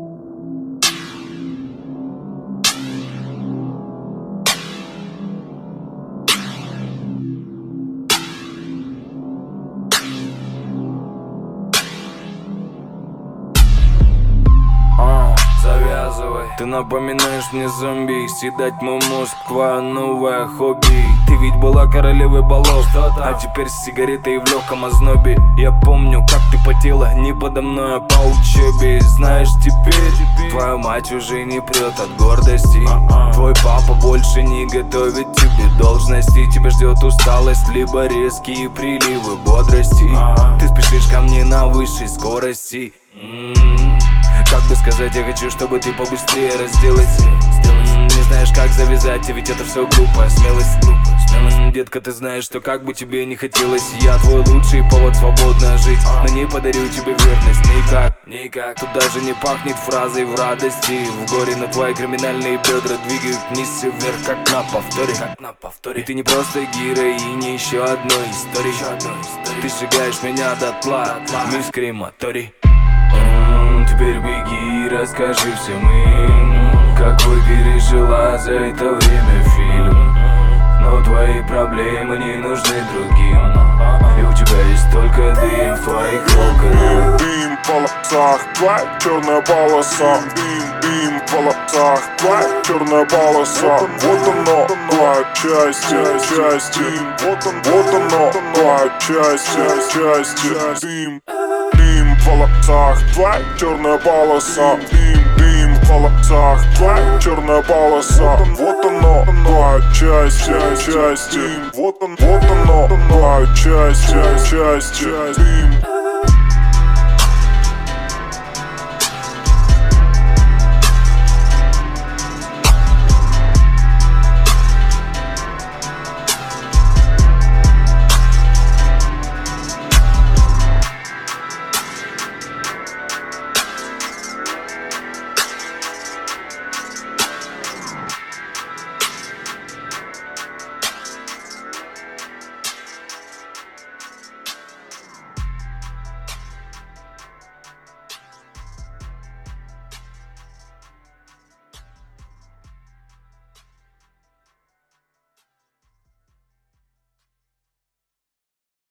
Завязывай. Ты напоминаешь мне зомби, съедать мой мозг, твое новое хобби. Ты ведь была королевой балов, а теперь с сигаретой в легком ознобе. Я помню, как ты потела не подо мной, а по учебе. Знаешь, теперь твоя мать уже не прет от гордости. Твой папа больше не готовит тебе должности. Тебя ждет усталость, либо резкие приливы бодрости. Ты спешишь ко мне на высшей скорости. Как бы сказать, я хочу, чтобы ты побыстрее разделась. Не знаешь, как завязать, ведь это все глупая смелость. Детка, ты знаешь, что как бы тебе не хотелось, я твой лучший повод свободно жить, но не подарю тебе верность никак. Тут даже не пахнет фразой в радости. В горе на твои криминальные бедра двигают вниз и вверх, как на повторе. И ты не просто героиня еще одной истории. Ты сжигаешь меня дотла, мисс Крематорий. Теперь беги и расскажи всем им, какой пережила за это время фильм. Но твои проблемы не нужны другим, и у тебя есть только дым в твоих окнах. Дым в волосах, твоя черная полоса. Дым в волосах, твоя черная полоса. Вот оно, твое счастье. Вот оно, твое счастье. Дым в волосах, твоя черная полоса. Дым в волосах, твоя черная полоса. Вот оно, твое счастье. Вот оно, твое счастье. Дым.